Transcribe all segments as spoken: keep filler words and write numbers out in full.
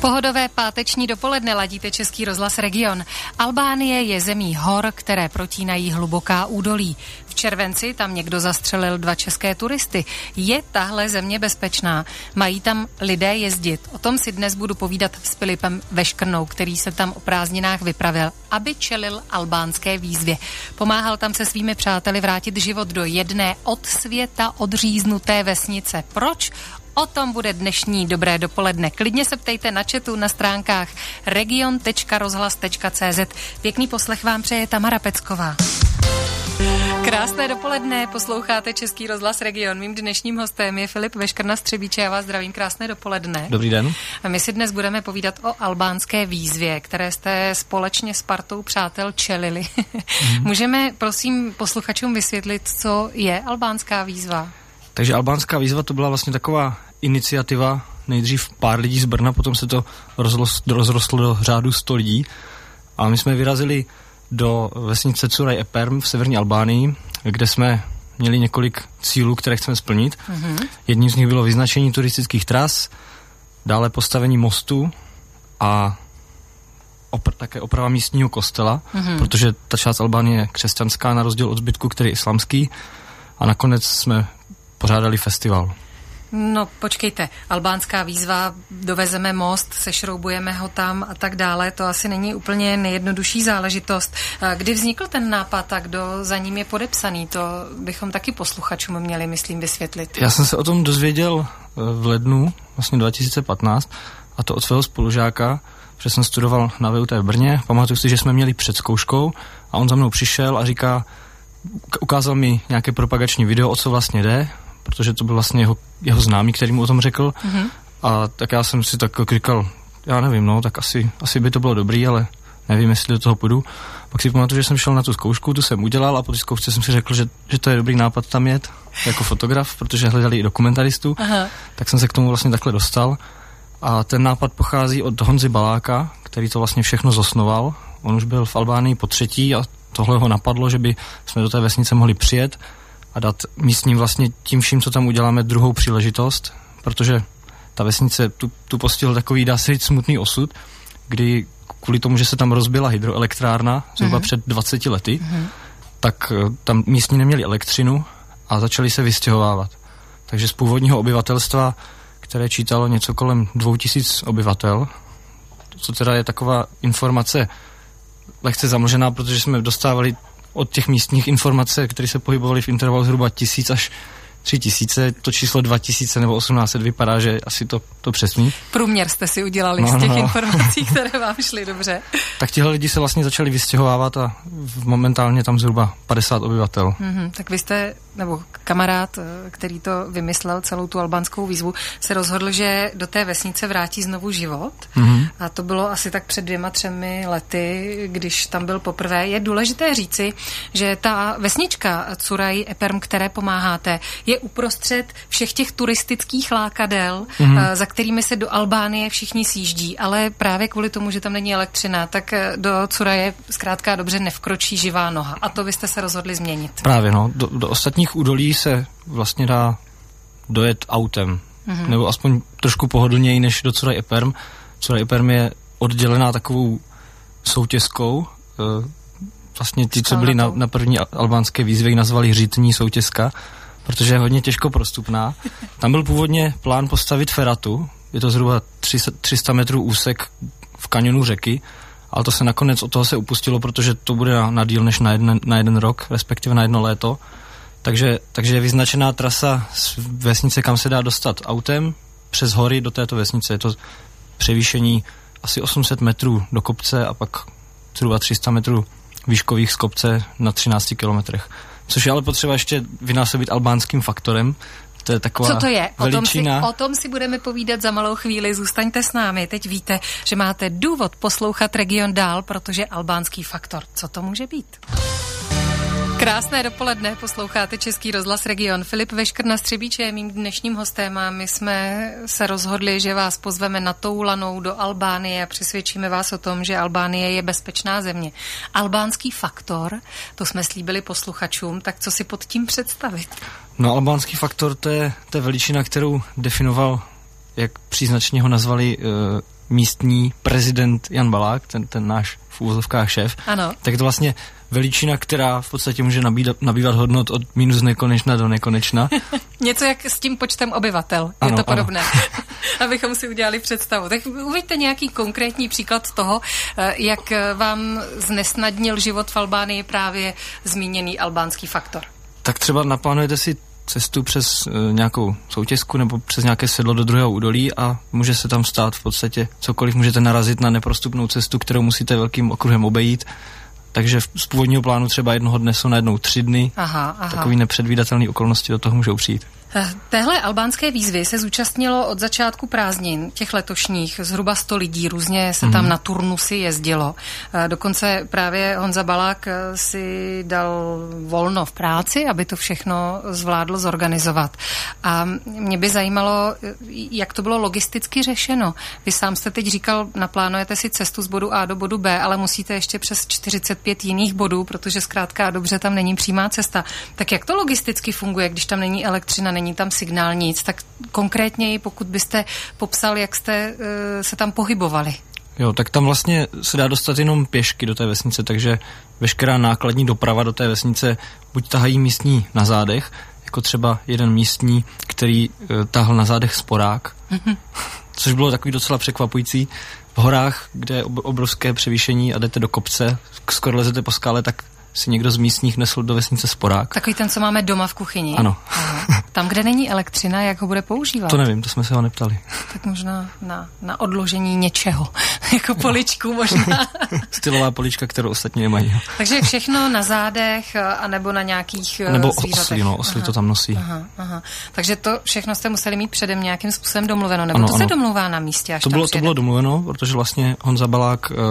Pohodové páteční dopoledne ladíte Český rozhlas Region. Albánie je zemí hor, které protínají hluboká údolí. V červenci tam někdo zastřelil dva české turisty. Je tahle země bezpečná? Mají tam lidé jezdit? O tom si dnes budu povídat s Filipem Veškrnou, který se tam o prázdninách vypravil, aby čelil albánské výzvě. Pomáhal tam se svými přáteli vrátit život do jedné od světa odříznuté vesnice. Proč? O tom bude dnešní Dobré dopoledne. Klidně se ptejte na chatu na stránkách region tečka rozhlas tečka cé zet. Pěkný poslech vám přeje Tamara Pecková. Krásné dopoledne, posloucháte Český rozhlas Region. Mým dnešním hostem je Filip Veškrna z Třebíče. Já vás zdravím, krásné dopoledne. Dobrý den. A my si dnes budeme povídat o albánské výzvě, které jste společně s partou přátel čelili. Mm. Můžeme, prosím, posluchačům vysvětlit, co je albánská výzva? Takže albánská výzva to byla vlastně taková iniciativa, nejdřív pár lidí z Brna, potom se to rozrostlo, rozrostlo do řádu sto lidí a my jsme vyrazili do vesnice Curaj Epirm v severní Albánii, kde jsme měli několik cílů, které chceme splnit. Mm-hmm. Jedním z nich bylo vyznačení turistických tras, dále postavení mostu a opr- také oprava místního kostela, mm-hmm. protože ta část Albánie je křesťanská na rozdíl od zbytku, který je islamský, a nakonec jsme pořádali festival. No počkejte, albánská výzva, dovezeme most, sešroubujeme ho tam a tak dále, to asi není úplně nejjednodušší záležitost. Kdy vznikl ten nápad a kdo za ním je podepsaný, to bychom taky posluchačům měli, myslím, vysvětlit. Já jsem se o tom dozvěděl v lednu, vlastně dva tisíce patnáct, a to od svého spolužáka, protože jsem studoval na vé ú té v Brně. Pamatuju si, že jsme měli před zkouškou a on za mnou přišel a říká, ukázal mi nějaké propagační video, o co vlastně jde, protože to byl vlastně jeho, jeho známý, který mu o tom řekl. Mm-hmm. A tak já jsem si tak říkal, já nevím, no, tak asi, asi by to bylo dobrý, ale nevím, jestli do toho půjdu. Pak si pamatuju, že jsem šel na tu zkoušku, tu jsem udělal a po té zkoušce jsem si řekl, že, že to je dobrý nápad tam jet jako fotograf, protože hledali i dokumentaristu. Aha. Tak jsem se k tomu vlastně takhle dostal. A ten nápad pochází od Honzy Baláka, který to vlastně všechno zosnoval. On už byl v Albánii po třetí a tohle ho napadlo, že by jsme do té vesnice mohli přijet a dát místním vlastně tím vším, co tam uděláme, druhou příležitost, protože ta vesnice tu, tu postihl takový, dá se říct, smutný osud, kdy kvůli tomu, že se tam rozbila hydroelektrárna zhruba mm-hmm. před dvaceti lety, mm-hmm. tak tam místní neměli elektřinu a začali se vystěhovávat. Takže z původního obyvatelstva, které čítalo něco kolem dvou tisíc obyvatel, co teda je taková informace lehce zamlžená, protože jsme dostávali od těch místních informací, které se pohybovaly v intervalu zhruba tisíc až tři tisíce, to číslo dva tisíce nebo osmnáct set vypadá, že asi to, to přesný. Průměr jste si udělali no, z těch no. informací, které vám šly dobře. Tak tihle lidi se vlastně začali vystěhovávat a momentálně tam zhruba padesát obyvatel. Mm-hmm, tak vy jste, nebo kamarád, který to vymyslel, celou tu albánskou výzvu, se rozhodl, že do té vesnice vrátí znovu život. Mm-hmm. A to bylo asi tak před dvěma, třemi lety, když tam byl poprvé. Je důležité říci, že ta vesnička Curaj Epirm, které pomáháte, je uprostřed všech těch turistických lákadel, mm-hmm. za kterými se do Albánie všichni sjíždí, ale právě kvůli tomu, že tam není elektřina, tak do Curaje zkrátka dobře nevkročí živá noha. A to byste se rozhodli změnit. Právě, no. Do, do ostatních údolí se vlastně dá dojet autem. Mm-hmm. Nebo aspoň trošku pohodlněji než do Curaj Epirm. Curaj Epirm je oddělená takovou soutězkou. Vlastně ti, co byli na, na první albánské výzvě, ji nazvali Řitní soutězka, protože je hodně těžko prostupná. Tam byl původně plán postavit feratu, je to zhruba tři sta metrů úsek v kanionu řeky, ale to se nakonec od toho se upustilo, protože to bude na, na díl než na jeden, na jeden rok, respektive na jedno léto. Takže, takže je vyznačená trasa z vesnice, kam se dá dostat autem přes hory do této vesnice. Je to převýšení asi osm set metrů do kopce a pak zhruba tři sta metrů výškových z kopce na třinácti kilometrech. Což je ale potřeba ještě vynásobit albánským faktorem. To je taková Co to je? O tom, si, veličina. o tom si budeme povídat za malou chvíli. Zůstaňte s námi. Teď víte, že máte důvod poslouchat Region dál, protože albánský faktor. Co to může být? Krásné dopoledne, posloucháte Český rozhlas Region. Filip Veškrna z Třebíče je mým dnešním hostem a my jsme se rozhodli, že vás pozveme na Toulanou do Albánie a přesvědčíme vás o tom, že Albánie je bezpečná země. Albánský faktor, to jsme slíbili posluchačům, tak co si pod tím představit? No, albánský faktor, to je, to je veličina, kterou definoval, jak příznačně ho nazvali, uh, místní prezident Jan Balák, ten, ten náš v úvozovkách šéf, ano. Tak je to vlastně veličina, která v podstatě může nabídat, nabývat hodnot od minus nekonečna do nekonečna. Něco jak s tím počtem obyvatel. Je ano, to podobné. Abychom si udělali představu. Tak uveďte nějaký konkrétní příklad toho, jak vám znesnadnil život v Albánii právě zmíněný albánský faktor. Tak třeba naplánujete si cestu přes e, nějakou soutězku nebo přes nějaké sedlo do druhého údolí a může se tam stát v podstatě cokoliv, můžete narazit na neprostupnou cestu, kterou musíte velkým okruhem obejít. Takže z původního plánu třeba jednoho dne jsou najednou tři dny. Aha, aha. Takový nepředvídatelné okolnosti do toho můžou přijít. Téhle albánské výzvy se zúčastnilo od začátku prázdnin, těch letošních, zhruba sto lidí, různě se tam mm. na turnusy jezdilo. Dokonce právě Honza Balák si dal volno v práci, aby to všechno zvládl zorganizovat. A mě by zajímalo, jak to bylo logisticky řešeno. Vy sám jste teď říkal, naplánujete si cestu z bodu A do bodu B, ale musíte ještě přes čtyřicet pět jiných bodů, protože zkrátka dobře tam není přímá cesta. Tak jak to logisticky funguje, když tam není elektřina, není není tam signál, nic, tak konkrétněji, pokud byste popsal, jak jste uh, se tam pohybovali. Jo, tak tam vlastně se dá dostat jenom pěšky do té vesnice, takže veškerá nákladní doprava do té vesnice buď tahají místní na zádech, jako třeba jeden místní, který uh, tahal na zádech sporák, mm-hmm. což bylo takový docela překvapující. V horách, kde je obrovské převýšení a jdete do kopce, skoro lezete po skále, tak si někdo z místních nesl do vesnice sporák. Takový ten, co máme doma v kuchyni. Ano. Aha. Tam, kde není elektřina, jak ho bude používat? To nevím, to jsme se ho neptali. Tak možná na, na odložení něčeho. Jako poličku možná. Stylová polička, kterou ostatní nemají. Takže všechno na zádech, anebo na nějakých nebo zvířatech. osly, no, osly to tam nosí. Aha, aha. Takže to všechno jste museli mít předem nějakým způsobem domluveno, nebo ano, to ano. se domluvá na místě, až to tam bylo, přijede? To bylo domluveno, protože vlastně Honza Balák uh,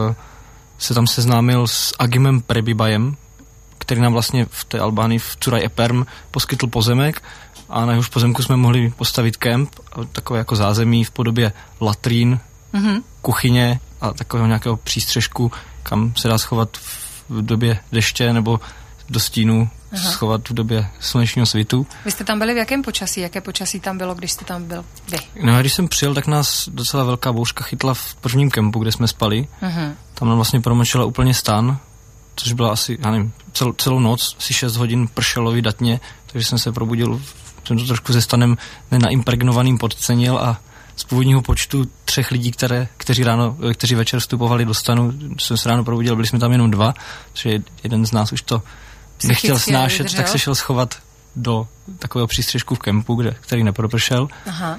se tam seznámil s Agimem Prebibajem, který nám vlastně v té Albánii v Curaj Eperm poskytl pozemek a na jehož pozemku jsme mohli postavit kemp, takové jako zázemí v podobě latrín, mm-hmm. kuchyně a takového nějakého přístřežku, kam se dá schovat v době deště nebo do stínu, Aha. schovat v době slunečního svitu. Vy jste tam byli v jakém počasí? Jaké počasí tam bylo, když jste tam byl vy? No a když jsem přijel, tak nás docela velká bouřka chytla v prvním kempu, kde jsme spali. Mm-hmm. Tam nám vlastně promočila úplně stan, což byla asi, já nevím, celou, celou noc, asi šest hodin pršelo vydatně, takže jsem se probudil, jsem to trošku se stanem nenaimpregnovaným podcenil a z původního počtu třech lidí, které, kteří, ráno, kteří večer vstupovali do stanu, jsem se ráno probudil, byli jsme tam jenom dva, protože jeden z nás už to nechtěl snášet, vydržel. Tak se šel schovat do takového přístřežku v kempu, kde, který nepropršel. Aha.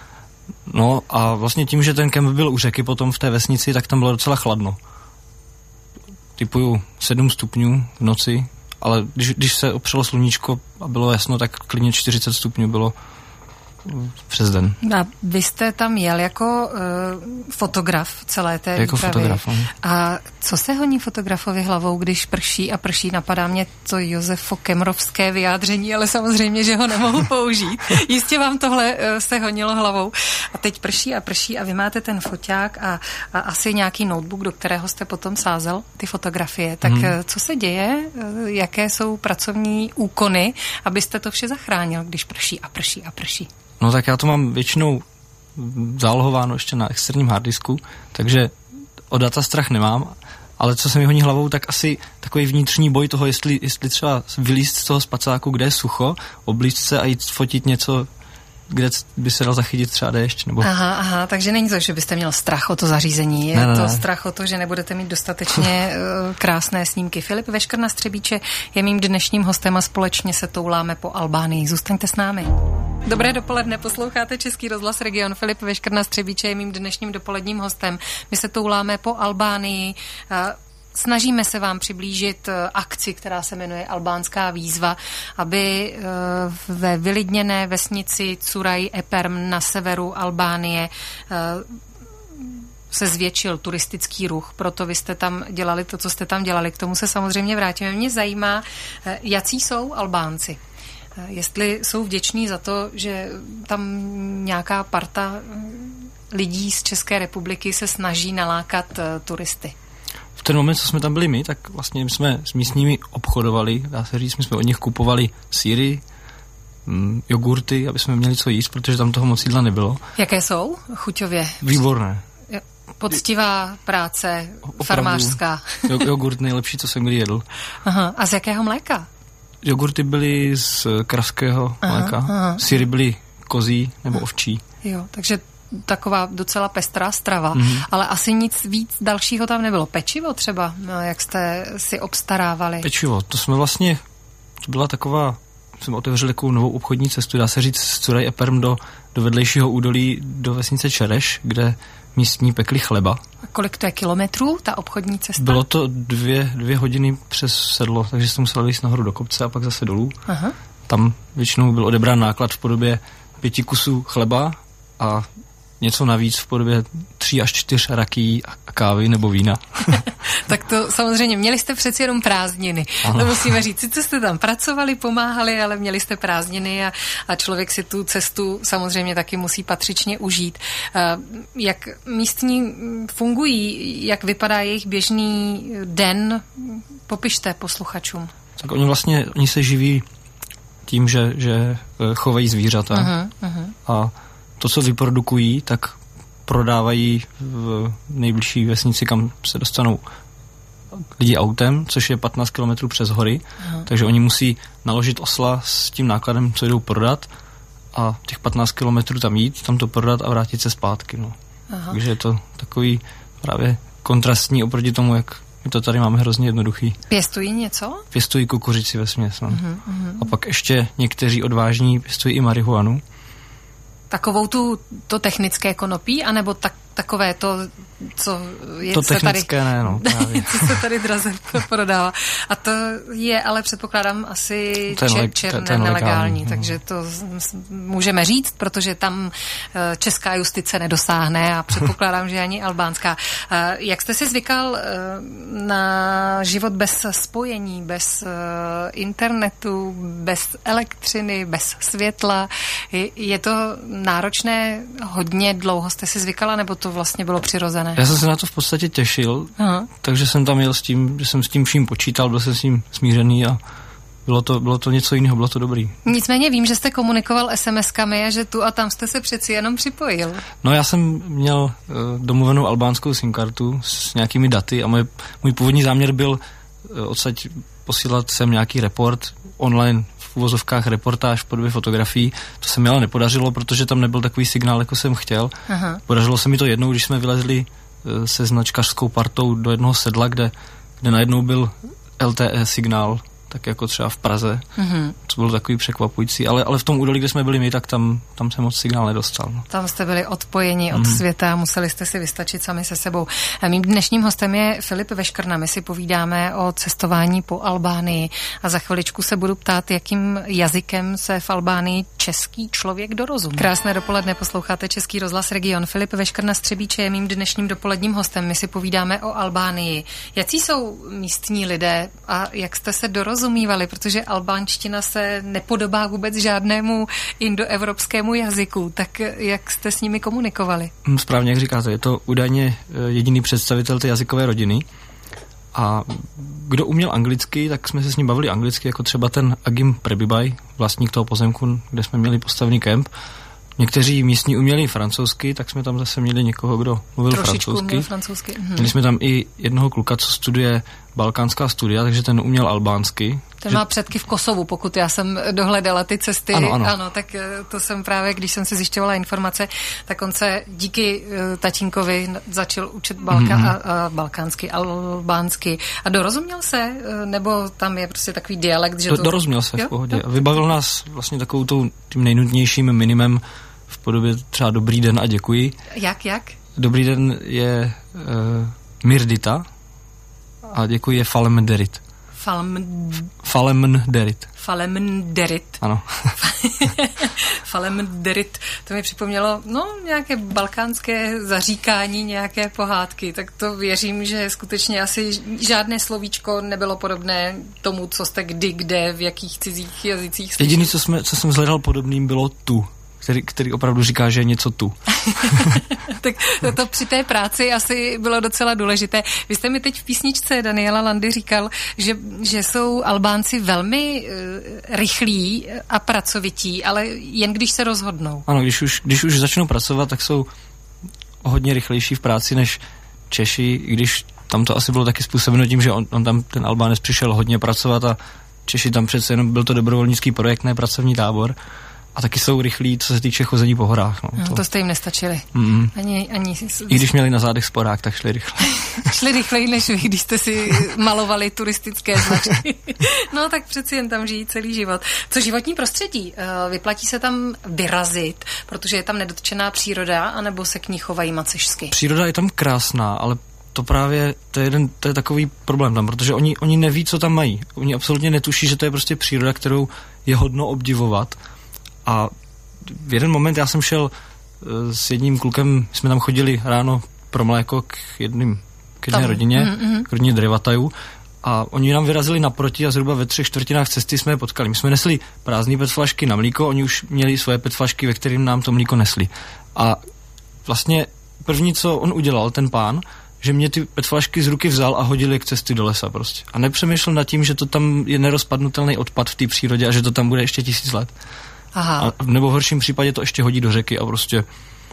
No a vlastně tím, že ten kemp byl u řeky potom v té vesnici, tak tam bylo docela chladno. Typuju sedm stupňů v noci, ale když, když se opřelo sluníčko a bylo jasno, tak klidně čtyřicet stupňů bylo přes den. A vy jste tam jel jako uh, fotograf celé té Jako výpravy. fotograf, ano. A co se honí fotografovi hlavou, když prší a prší? Napadá mě to Josefo Kemrovské vyjádření, ale samozřejmě, že ho nemohu použít. Jistě vám tohle uh, se honilo hlavou. A teď prší a prší a vy máte ten foťák a, a asi nějaký notebook, do kterého jste potom sázel ty fotografie. Tak hmm. uh, co se děje? Uh, jaké jsou pracovní úkony, abyste to vše zachránil, když prší a prší a prší? No tak já to mám většinou zálohováno ještě na externím harddisku, takže o data strach nemám, ale co se mi honí hlavou, tak asi takový vnitřní boj toho, jestli, jestli třeba vylízt z toho spacáku, kde je sucho, oblíct se a jít fotit něco, kde by se dal zachytit třeba déšť. Nebo... Aha, aha, takže není to, že byste měl strach o to zařízení, je ne, ne, to ne. strach o to, že nebudete mít dostatečně uh, krásné snímky. Filip Vešker na Střebíče je mým dnešním hostem a společně se touláme po Albánii. Zůstaňte s námi. Dobré dopoledne, posloucháte Český rozhlas Region. Filip Vešker na Střebíče je mým dnešním dopoledním hostem. My se touláme po Albánii. Uh, Snažíme se vám přiblížit akci, která se jmenuje Albánská výzva, aby ve vylidněné vesnici Curaj Eperm na severu Albánie se zvětšil turistický ruch, proto vy jste tam dělali to, co jste tam dělali. K tomu se samozřejmě vrátíme. Mě zajímá, jací jsou Albánci. Jestli jsou vděční za to, že tam nějaká parta lidí z České republiky se snaží nalákat turisty. V ten moment, co jsme tam byli my, tak vlastně jsme s místními obchodovali, dá se říct, my jsme od nich kupovali sýry, mm, jogurty, aby jsme měli co jíst, protože tam toho moc jídla nebylo. Jaké jsou chuťově? Výborné. poctivá práce, opravdu, farmářská. Jogurt nejlepší, co jsem kdy jedl. Aha. A z jakého mléka? Jogurty byly z kravského aha, mléka, aha. Syry byly kozí nebo ovčí. Jo, takže taková docela pestrá strava, mm-hmm. ale asi nic víc dalšího tam nebylo. Pečivo třeba, jak jste si obstarávali? Pečivo, to jsme vlastně, to byla taková, jsme otevřeli takovou novou obchodní cestu, dá se říct z Curaj Eperm do, do vedlejšího údolí, do vesnice Čereš, kde místní pekli chleba. A kolik to je kilometrů, ta obchodní cesta? Bylo to dvě, dvě hodiny přes sedlo, takže jsme museli jít nahoru do kopce a pak zase dolů. Aha. Tam většinou byl odebrán náklad v podobě pěti kusů chleba a něco navíc v podobě tří až čtyř rakí a kávy nebo vína. Tak to samozřejmě, měli jste přeci jenom prázdniny. Ano. To musíme říct, sice jste tam pracovali, pomáhali, ale měli jste prázdniny a, a člověk si tu cestu samozřejmě taky musí patřičně užít. Jak místní fungují, jak vypadá jejich běžný den, popište posluchačům. Tak oni vlastně, oni se živí tím, že, že chovají zvířata uh-huh, uh-huh. a to, co vyprodukují, tak prodávají v nejbližší vesnici, kam se dostanou lidi autem, což je patnáct kilometrů přes hory, aha. takže oni musí naložit osla s tím nákladem, co jdou prodat a těch patnáct kilometrů tam jít, tam to prodat a vrátit se zpátky. No. Takže je to takový právě kontrastní oproti tomu, jak my to tady máme hrozně jednoduchý. Pěstují něco? Pěstují kukuřici vesměs. No. Uh-huh, uh-huh. A pak ještě někteří odvážní pěstují i marihuanu. Takovou tu, to technické konopí, anebo tak, takové to, co je to se technické tady, ne, no, právě. co se tady draze prodává. A to je, ale předpokládám, asi ten čer, černé, ten nelegální, no. takže to můžeme říct, protože tam česká justice nedosáhne a předpokládám, že ani albánská. Jak jste si zvykal na život bez spojení, bez internetu, bez elektřiny, bez světla? Je to náročné, hodně dlouho jste si zvykala, nebo to vlastně bylo přirozené? Já jsem se na to v podstatě těšil, aha. takže jsem tam jel s tím, že jsem s tím vším počítal, byl jsem s tím smířený a bylo to, bylo to něco jiného, bylo to dobrý. Nicméně vím, že jste komunikoval es em eskami a že tu a tam jste se přeci jenom připojil. No já jsem měl uh, domluvenou albánskou SIM kartu s nějakými daty a můj, můj původní záměr byl uh, odsaď posílat sem nějaký report online, v uvozovkách reportáž v podobě fotografií. To se mi ale nepodařilo, protože tam nebyl takový signál, jako jsem chtěl. Aha. Podařilo se mi to jednou, když jsme vylezli se značkařskou partou do jednoho sedla, kde, kde najednou byl el té é signál, tak jako třeba v Praze. Mm-hmm. To bylo takový překvapující, ale, ale v tom údolí, kde jsme byli my, tak tam, tam jsem moc signál nedostal. No. Tam jste byli odpojeni od mm-hmm. světa a museli jste si vystačit sami se sebou. A mým dnešním hostem je Filip Veškrna. My si povídáme o cestování po Albánii a za chviličku se budu ptát, jakým jazykem se v Albánii český člověk dorozumí. Krásné dopoledne, posloucháte Český rozhlas Region. Filip Veškrna z Třebíče je mým dnešním dopoledním hostem. My si povídáme o Albánii. Jací jsou místní lidé a jak jste se dorozumívali, protože albánština se nepodobá vůbec žádnému indoevropskému jazyku, tak jak jste s nimi komunikovali? Správně, jak říkáte, je to údajně jediný představitel té jazykové rodiny a kdo uměl anglicky, tak jsme se s ním bavili anglicky, jako třeba ten Agim Prebibaj, vlastník toho pozemku, kde jsme měli postavený kemp. Někteří místní uměli francouzsky, tak jsme tam zase měli někoho, kdo mluvil Trošičku francouzsky. francouzsky. Mhm. Měli jsme tam i jednoho kluka, co studuje balkánská studia, takže ten uměl albánsky. Ten že... má předky v Kosovu, pokud já jsem dohledala ty cesty. Ano, ano. ano, tak to jsem právě, když jsem si zjišťovala informace, tak on se díky uh, tatínkovi začal učit balka- mm-hmm. a, a balkánsky, albánsky. A dorozuměl se? Nebo tam je prostě takový dialekt, že Do, to... Dorozuměl se jo? v pohodě. A vybavil nás vlastně takovou tou, tím nejnutnějším minimem v podobě třeba dobrý den a děkuji. Jak, jak? Dobrý den je uh, Mirdita a děkuji je Falemderit. Falem... Falemderit. Falemderit. Ano. Falemderit. To mi připomnělo, no, nějaké balkánské zaříkání, nějaké pohádky, tak to věřím, že skutečně asi žádné slovíčko nebylo podobné tomu, co jste kdy, kde, v jakých cizích jazycích slyšeli. Jediné, co, jsme, co jsem zhledal podobným, bylo tu. Který, který opravdu říká, že je něco tu. Tak to, to při té práci asi bylo docela důležité. Vy jste mi teď v písničce Daniela Landy říkal, že, že jsou Albánci velmi uh, rychlí a pracovití, ale jen když se rozhodnou. Ano, když už, když už začnou pracovat, tak jsou o hodně rychlejší v práci než Češi, i když tam to asi bylo taky způsobeno tím, že on, on tam, ten Albánec, přišel hodně pracovat a Češi tam přece jenom byl to dobrovolnický projekt, ne pracovní tábor. A taky jsou rychlí, co se týče chození po horách. No, no to... to jste jim nestačili. Mm. Ani, ani... I když měli na zádech sporák, tak šli rychle. Šli rychleji než vy, když jste si malovali turistické značky. No tak přeci jen tam žijí celý život. Co životní prostředí? Vyplatí se tam vyrazit, protože je tam nedotčená příroda, anebo se k ní chovají macešsky? Příroda je tam krásná, ale to právě, to je, jeden, to je takový problém tam, protože oni, oni neví, co tam mají. Oni absolutně netuší, že to je prostě příroda, kterou je hodno obdivovat. A v jeden moment já jsem šel s jedním klukem, jsme tam chodili ráno pro mléko k jedním, k jedné tam. rodině, mm-hmm. k rodině Drivatajů, a oni nám vyrazili naproti a zhruba ve třech čtvrtinách cesty jsme je potkali. My jsme nesli prázdné petflašky na mlíko, oni už měli svoje petflašky, ve kterým nám to mlíko nesli. A vlastně první, co on udělal, ten pán, že mě ty petflašky z ruky vzal a hodil je k cesty do lesa prostě. A nepřemýšlel nad tím, že to tam je nerozpadnutelný odpad v té přírodě a že to tam bude ještě tisíc let. Aha. A nebo v horším případě to ještě hodí do řeky a prostě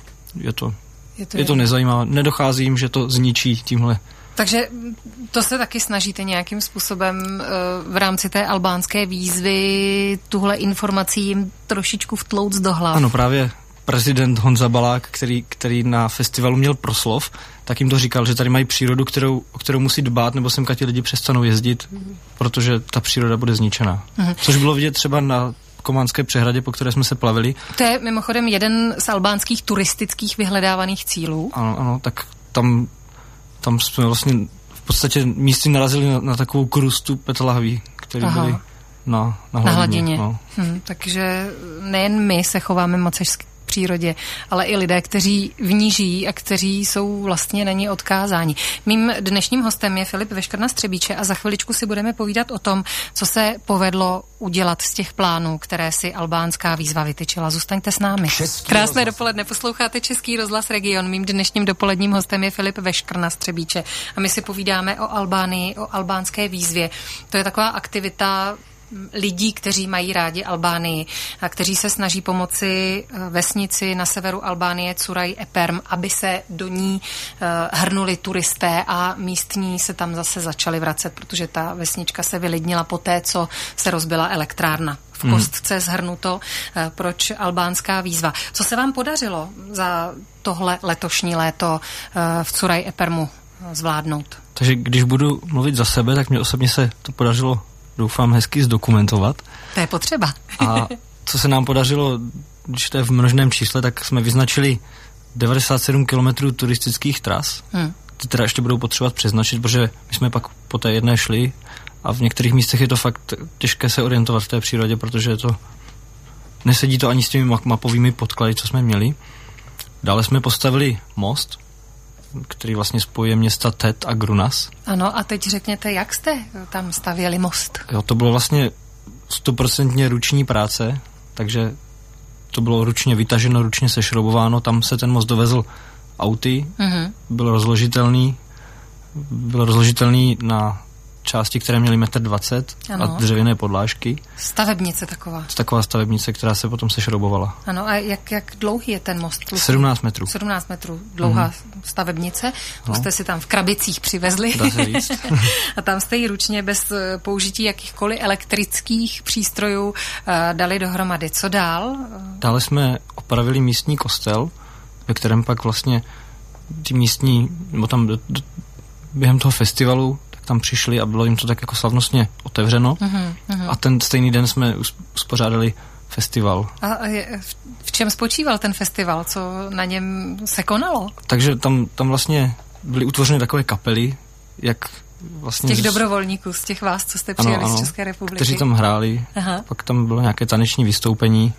je to, je to, je to nezajímavé. Nedochází jim, že to zničí tímhle. Takže to se taky snažíte nějakým způsobem v rámci té albánské výzvy tuhle informací jim trošičku vtlouc do hlav. Ano, právě prezident Honza Balák, který, který na festivalu měl proslov, tak jim to říkal, že tady mají přírodu, kterou, o kterou musí dbát, nebo semka ti lidi přestanou jezdit, mm. protože ta příroda bude zničená. Mm. Což bylo vidět třeba na Kománské přehradě, po které jsme se plavili. To je mimochodem jeden z albánských turistických vyhledávaných cílů. Ano, ano, tak tam, tam jsme vlastně v podstatě místy narazili na, na takovou krustu petlahví, které byly na, na hladině. Na hladině. No. Hm, takže nejen my se chováme macešsky v přírodě, ale i lidé, kteří v ní žijí a kteří jsou vlastně na ní odkázáni. Mým dnešním hostem je Filip Veškrna z Třebíče a za chviličku si budeme povídat o tom, co se povedlo udělat z těch plánů, které si albánská výzva vytyčila. Zůstaňte s námi. Český Krásné rozhlas. Dopoledne, posloucháte Český rozhlas Region. Mým dnešním dopoledním hostem je Filip Veškrna z Třebíče a my si povídáme o Albánii, o albánské výzvě. To je taková aktivita lidí, kteří mají rádi Albánii a kteří se snaží pomoci vesnici na severu Albánie Curaj Eperm, aby se do ní hrnuli turisté a místní se tam zase začali vracet, protože ta vesnička se vylidnila poté, co se rozbila elektrárna. V kostce zhrnuto, proč albánská výzva. Co se vám podařilo za tohle letošní léto v Curaj Epermu zvládnout? Takže když budu mluvit za sebe, tak mě osobně se to podařilo, doufám, hezky zdokumentovat. To je potřeba. A co se nám podařilo, když to je v množném čísle, tak jsme vyznačili devadesát sedm kilometrů turistických tras. Hmm. Ty teda ještě budou potřebovat přeznačit, protože my jsme pak po té jedné šli a v některých místech je to fakt těžké se orientovat v té přírodě, protože je to nesedí to ani s těmi mapovými podklady, co jsme měli. Dále jsme postavili most, který vlastně spojuje města Tet a Grunas. Ano, a teď řekněte, jak jste tam stavěli most? Jo, to bylo vlastně stoprocentně ruční práce, takže to bylo ručně vytaženo, ručně sešroubováno, tam se ten most dovezl auty, mm-hmm. byl rozložitelný, byl rozložitelný na části, které měly metr dvacet a dřevěné podlážky. Stavebnice taková. Taková stavebnice, která se potom sešroubovala. Ano, a jak, jak dlouhý je ten most? sedmnáct metrů. sedmnáct metrů dlouhá mm. stavebnice. To no. jste si tam v krabicích přivezli. Dá se říct. A tam jste ji ručně bez použití jakýchkoliv elektrických přístrojů uh, dali dohromady. Co dál? Dále jsme opravili místní kostel, ve kterém pak vlastně ty místní, nebo tam do, do, během toho festivalu tam přišli a bylo jim to tak jako slavnostně otevřeno. Uhum, uhum. A ten stejný den jsme uspořádali festival. A je, v čem spočíval ten festival? Co na něm se konalo? Takže tam, tam vlastně byly utvořeny takové kapely, jak vlastně... Z těch z... dobrovolníků, z těch vás, co jste přijeli ano, ano, z České republiky. Kteří tam hráli. Aha. Pak tam bylo nějaké taneční vystoupení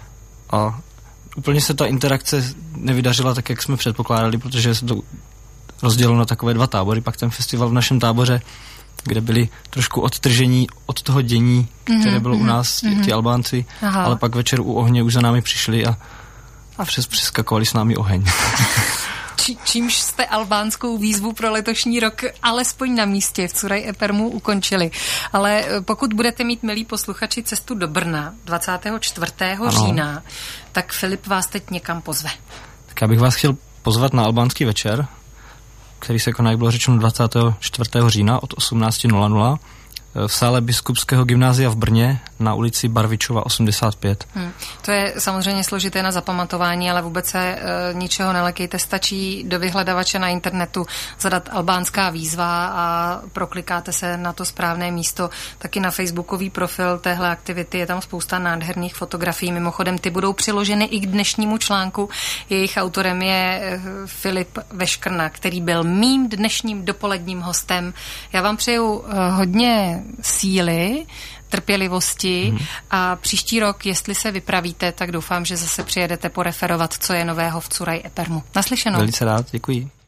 a úplně se ta interakce nevydařila tak, jak jsme předpokládali, protože se to rozdělilo na takové dva tábory, pak ten festival v našem táboře, kde byli trošku odtržení od toho dění, které mm-hmm, bylo u nás, mm-hmm. ti Albánci, aha. ale pak večer u ohně už za námi přišli a, a přes přeskakovali s námi oheň. Či, čímž jste albánskou výzvu pro letošní rok alespoň na místě v Curaj Epermu ukončili. Ale pokud budete mít, milí posluchači, cestu do Brna dvacátého čtvrtého října, tak Filip vás teď někam pozve. Tak já bych vás chtěl pozvat na albánský večer, který se koná, jak bylo řečeno, dvacátého čtvrtého října od osmnáct nula nula v sále Biskupského gymnázia v Brně na ulici Barvičova osmdesát pět. Hmm. To je samozřejmě složité na zapamatování, ale vůbec se e, ničeho nelekejte. Stačí do vyhledavače na internetu zadat albánská výzva a proklikáte se na to správné místo. Taky na facebookový profil téhle aktivity je tam spousta nádherných fotografií. Mimochodem, ty budou přiloženy i k dnešnímu článku. Jejich autorem je e, Filip Veškrna, který byl mým dnešním dopoledním hostem. Já vám přeju e, hodně síly, trpělivosti hmm. a příští rok, jestli se vypravíte, tak doufám, že zase přijedete poreferovat, co je nového v Curaj Epermu. Naslyšenou. Velice rád, děkuji.